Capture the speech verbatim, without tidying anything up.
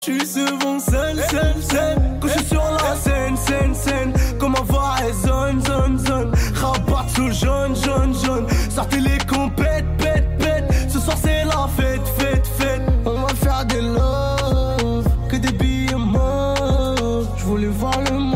Je suis souvent seul, seul, seul. Quand je suis sur la scène, scène, scène. Comme ma voix résonne, zone, zone. Rabat sous jaune, jaune, jaune. Sortez les compètes, pète, pète. Ce soir c'est la fête, fête, fête. On va faire des love, que des billets mauves. Je voulais voir le monde.